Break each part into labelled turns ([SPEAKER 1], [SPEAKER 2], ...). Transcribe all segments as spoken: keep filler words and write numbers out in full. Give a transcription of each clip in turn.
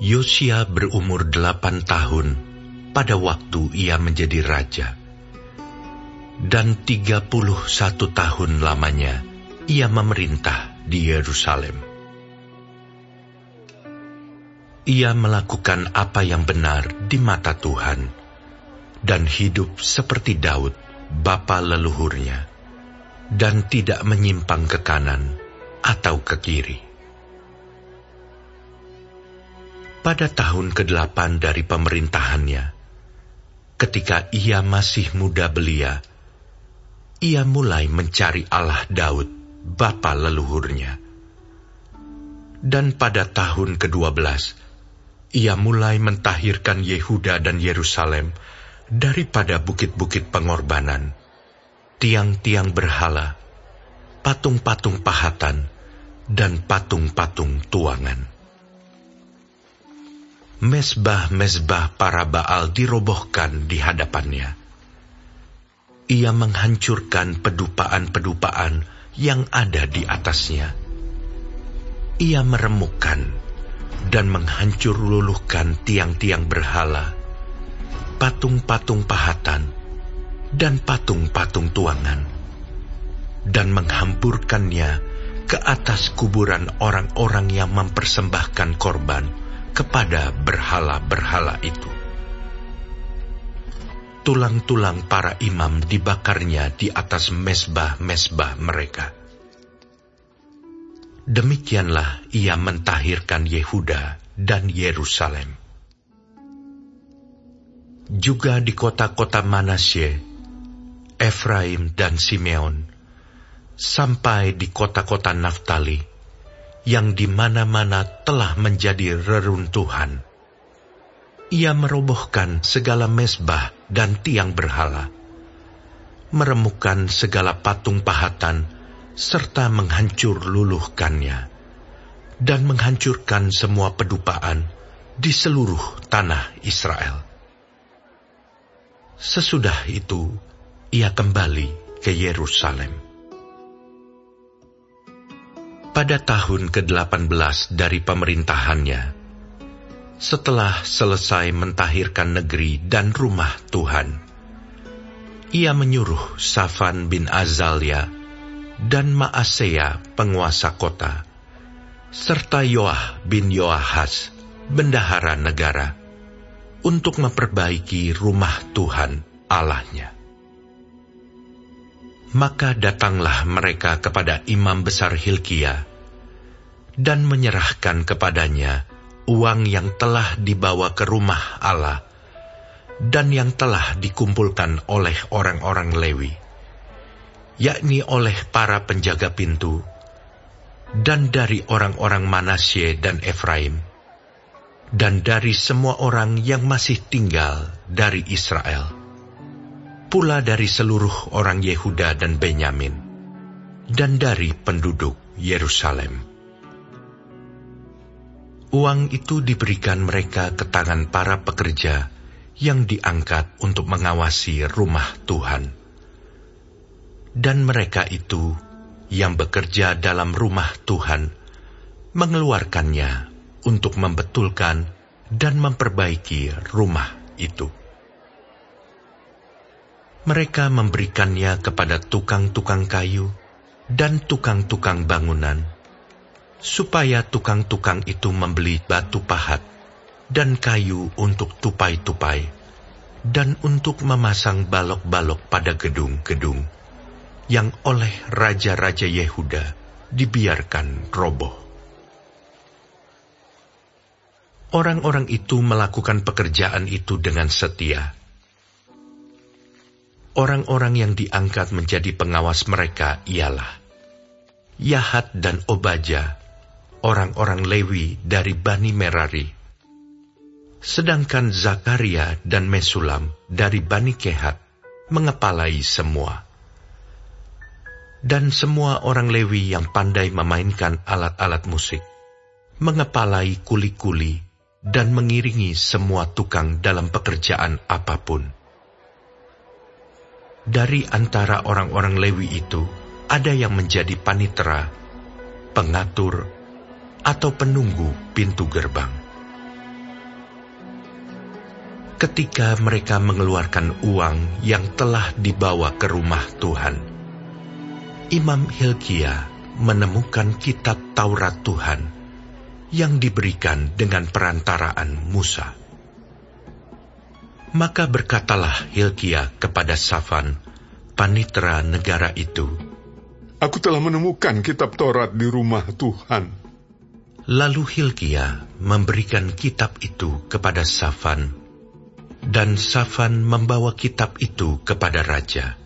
[SPEAKER 1] Yosia berumur delapan tahun pada waktu ia menjadi raja, dan tiga puluh satu tahun lamanya ia memerintah di Yerusalem. Ia melakukan apa yang benar di mata Tuhan, dan hidup seperti Daud, bapa leluhurnya, dan tidak menyimpang ke kanan atau ke kiri. Pada tahun kedelapan dari pemerintahannya, ketika ia masih muda belia, ia mulai mencari Allah Daud, bapa leluhurnya. Dan pada tahun kedua belas, ia mulai mentahirkan Yehuda dan Yerusalem daripada bukit-bukit pengorbanan, tiang-tiang berhala, patung-patung pahatan, dan patung-patung tuangan. Mezbah-mezbah para Baal dirobohkan di hadapannya. Ia menghancurkan pedupaan-pedupaan yang ada di atasnya. Ia meremukkan dan menghancur luluhkan tiang-tiang berhala, patung-patung pahatan, dan patung-patung tuangan, dan menghampurkannya ke atas kuburan orang-orang yang mempersembahkan korban kepada berhala-berhala itu. Tulang-tulang para imam dibakarnya di atas mezbah-mezbah mereka. Demikianlah ia mentahirkan Yehuda dan Yerusalem. Juga di kota-kota Manasye, Efraim dan Simeon, sampai di kota-kota Naftali, yang di mana-mana telah menjadi reruntuhan. Ia merobohkan segala mezbah dan tiang berhala, meremukkan segala patung pahatan, serta menghancur luluhkannya, dan menghancurkan semua pedupaan di seluruh tanah Israel. Sesudah itu, ia kembali ke Yerusalem. Pada tahun kedelapan belas dari pemerintahannya, setelah selesai mentahirkan negeri dan rumah Tuhan, ia menyuruh Safan bin Azalia dan Maaseya penguasa kota, serta Yoah bin Yoahas bendahara negara, untuk memperbaiki rumah Tuhan Allahnya. Maka datanglah mereka kepada imam besar Hilkia, dan menyerahkan kepadanya uang yang telah dibawa ke rumah Allah, dan yang telah dikumpulkan oleh orang-orang Lewi, yakni oleh para penjaga pintu, dan dari orang-orang Manasye dan Efraim, dan dari semua orang yang masih tinggal dari Israel, pula dari seluruh orang Yehuda dan Benyamin, dan dari penduduk Yerusalem. Uang itu diberikan mereka ke tangan para pekerja yang diangkat untuk mengawasi rumah Tuhan. Dan mereka itu yang bekerja dalam rumah Tuhan mengeluarkannya untuk membetulkan dan memperbaiki rumah itu. Mereka memberikannya kepada tukang-tukang kayu dan tukang-tukang bangunan, supaya tukang-tukang itu membeli batu pahat dan kayu untuk tupai-tupai, dan untuk memasang balok-balok pada gedung-gedung yang oleh raja-raja Yehuda dibiarkan roboh. Orang-orang itu melakukan pekerjaan itu dengan setia. Orang-orang yang diangkat menjadi pengawas mereka ialah Yahat dan Obaja, orang-orang Lewi dari Bani Merari, sedangkan Zakaria dan Mesulam dari Bani Kehat mengepalai semua. Dan semua orang Lewi yang pandai memainkan alat-alat musik mengepalai kuli-kuli dan mengiringi semua tukang dalam pekerjaan apapun. Dari antara orang-orang Lewi itu, ada yang menjadi panitera, pengatur, atau penunggu pintu gerbang. ketika mereka mengeluarkan uang yang telah dibawa ke rumah Tuhan, Imam Hilkia menemukan kitab Taurat Tuhan yang diberikan dengan perantaraan Musa. Maka berkatalah Hilkia kepada Safan, panitera negara itu,
[SPEAKER 2] "Aku telah menemukan kitab Taurat di rumah Tuhan."
[SPEAKER 1] Lalu Hilkia memberikan kitab itu kepada Safan, dan Safan membawa kitab itu kepada raja.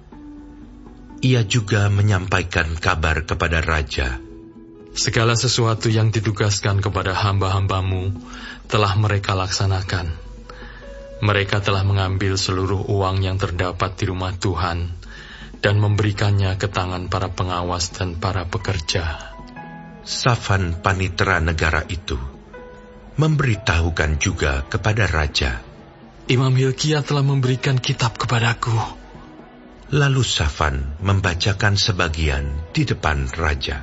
[SPEAKER 1] Ia juga menyampaikan kabar kepada raja,
[SPEAKER 3] "Segala sesuatu yang ditugaskan kepada hamba-hambamu telah mereka laksanakan. Mereka telah mengambil seluruh uang yang terdapat di rumah Tuhan dan memberikannya ke tangan para pengawas dan para pekerja."
[SPEAKER 1] Safan panitera negara itu memberitahukan juga kepada raja,
[SPEAKER 3] "Imam Hilkia telah memberikan kitab kepadaku."
[SPEAKER 1] Lalu Safan membacakan sebagian di depan raja.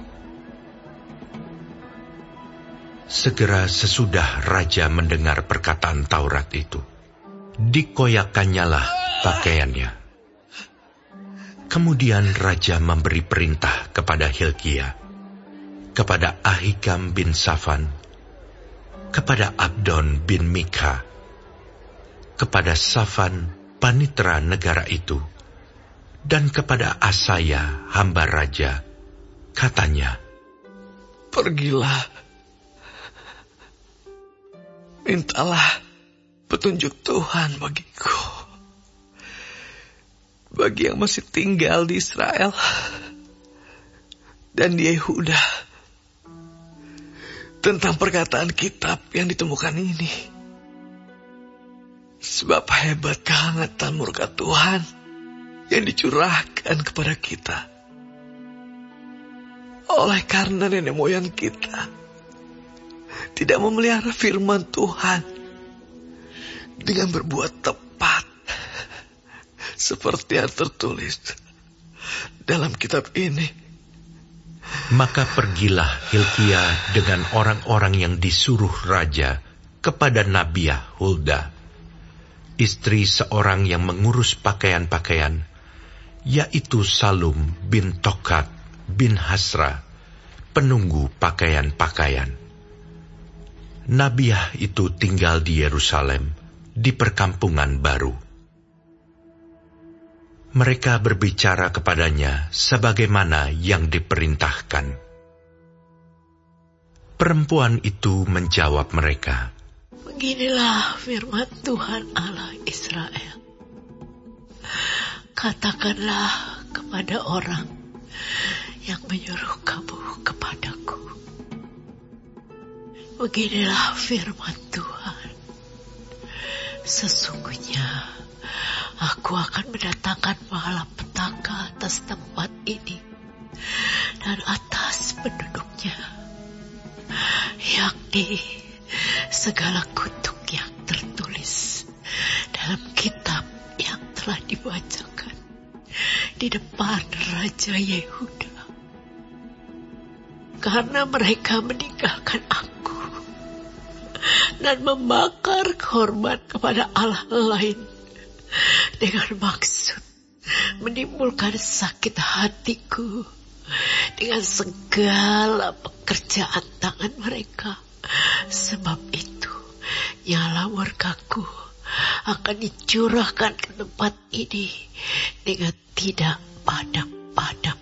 [SPEAKER 1] Segera sesudah raja mendengar perkataan Taurat itu, dikoyakkannyalah pakaiannya. Kemudian raja memberi perintah kepada Hilkia, kepada Ahikam bin Safan, kepada Abdon bin Mikha, kepada Safan panitera negara itu, dan kepada Asaya hamba raja, katanya,
[SPEAKER 4] "Pergilah, mintalah petunjuk Tuhan bagiku, bagi yang masih tinggal di Israel dan di Yehuda, tentang perkataan kitab yang ditemukan ini. Sebab hebat kehangatan murka Tuhan yang dicurahkan kepada kita, oleh karena nenek moyang kita tidak memelihara firman Tuhan dengan berbuat tepat, seperti yang tertulis dalam kitab ini."
[SPEAKER 1] Maka pergilah Hilkia dengan orang-orang yang disuruh raja kepada Nabiah Hulda, istri seorang yang mengurus pakaian-pakaian, yaitu Salum bin Tokat bin Hasra, penunggu pakaian-pakaian. Nabiah itu tinggal di Yerusalem, di perkampungan baru. Mereka berbicara kepadanya sebagaimana yang diperintahkan. Perempuan itu menjawab mereka,
[SPEAKER 5] "Beginilah firman Tuhan Allah Israel. Katakanlah kepada orang yang menyuruh kamu kepadaku, beginilah firman Tuhan. Sesungguhnya aku akan mendatangkan malapetaka atas tempat ini dan atas penduduknya, yakni segala kutuk yang tertulis dalam kitab yang telah dibacakan di depan Raja Yehuda. Karena mereka meninggalkan aku dan membakar korban kepada Allah lain dengan maksud menimbulkan sakit hatiku dengan segala pekerjaan tangan mereka. Sebab itu nyala murkaku akan dicurahkan ke tempat ini dengan tidak padam-padam.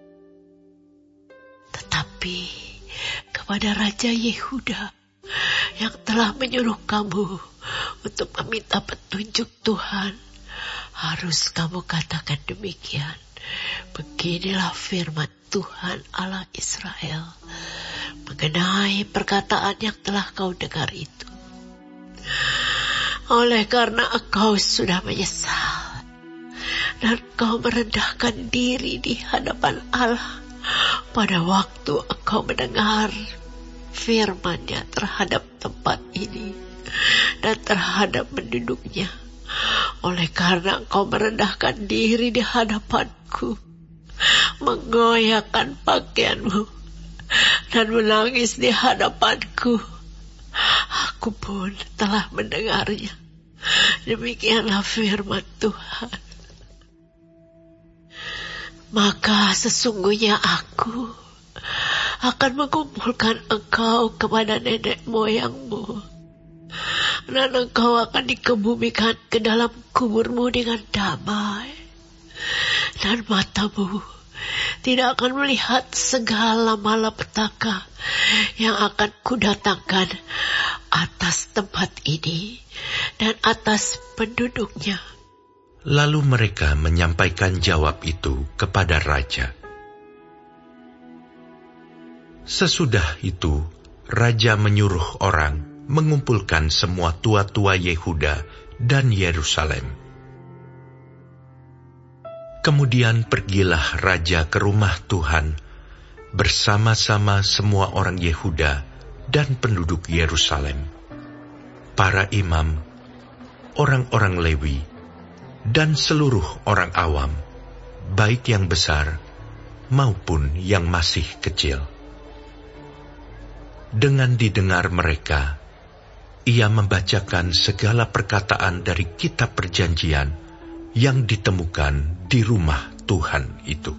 [SPEAKER 5] Tetapi kepada Raja Yehuda yang telah menyuruh kamu untuk meminta petunjuk Tuhan, harus kamu katakan demikian. Beginilah firman Tuhan Allah Israel mengenai perkataan yang telah kau dengar itu. Oleh karena engkau sudah menyesal dan kau merendahkan diri di hadapan Allah pada waktu engkau mendengar firman-Nya terhadap tempat ini dan terhadap penduduknya, oleh karena engkau merendahkan diri di hadapanku, menggoyahkan pakaianmu dan menangis di hadapanku, aku pun telah mendengarnya Demikianlah firman Tuhan. Maka sesungguhnya aku akan mengumpulkan engkau kepada nenek moyangmu, dan engkau akan dikebumikan ke dalam kuburmu dengan damai, dan matamu tidak akan melihat segala malapetaka yang akan kudatangkan atas tempat ini dan atas penduduknya.
[SPEAKER 1] Lalu mereka menyampaikan jawab itu kepada raja. Sesudah itu, raja menyuruh orang mengumpulkan semua tua-tua Yehuda dan Yerusalem. Kemudian pergilah raja ke rumah Tuhan bersama-sama semua orang Yehuda dan penduduk Yerusalem, para imam, orang-orang Lewi, dan seluruh orang awam, baik yang besar maupun yang masih kecil. Dengan didengar mereka, ia membacakan segala perkataan dari kitab perjanjian yang ditemukan di rumah Tuhan itu.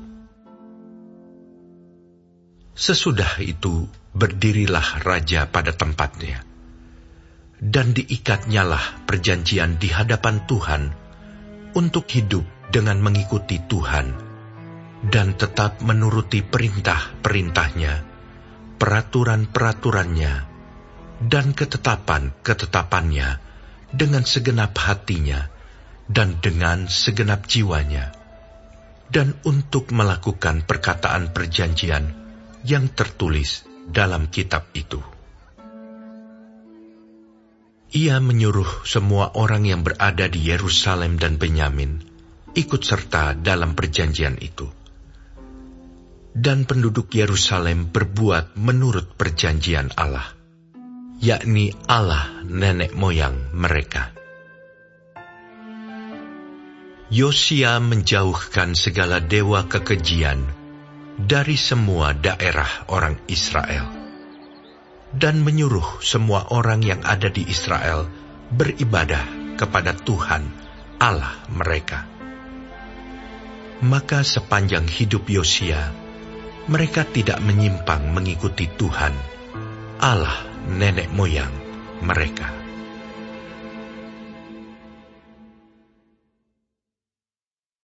[SPEAKER 1] Sesudah itu berdirilah raja pada tempatnya, dan diikatnyalah perjanjian di hadapan Tuhan untuk hidup dengan mengikuti Tuhan dan tetap menuruti perintah-perintahnya, peraturan-peraturannya, dan ketetapan-ketetapannya dengan segenap hatinya dan dengan segenap jiwanya, dan untuk melakukan perkataan perjanjian yang tertulis dalam kitab itu. Ia menyuruh semua orang yang berada di Yerusalem dan Benyamin ikut serta dalam perjanjian itu. Dan penduduk Yerusalem berbuat menurut perjanjian Allah, yakni Allah nenek moyang mereka. Yosia menjauhkan segala dewa kekejian dari semua daerah orang Israel, dan menyuruh semua orang yang ada di Israel beribadah kepada Tuhan Allah mereka. Maka sepanjang hidup Yosia, mereka tidak menyimpang mengikuti Tuhan Allah nenek moyang mereka.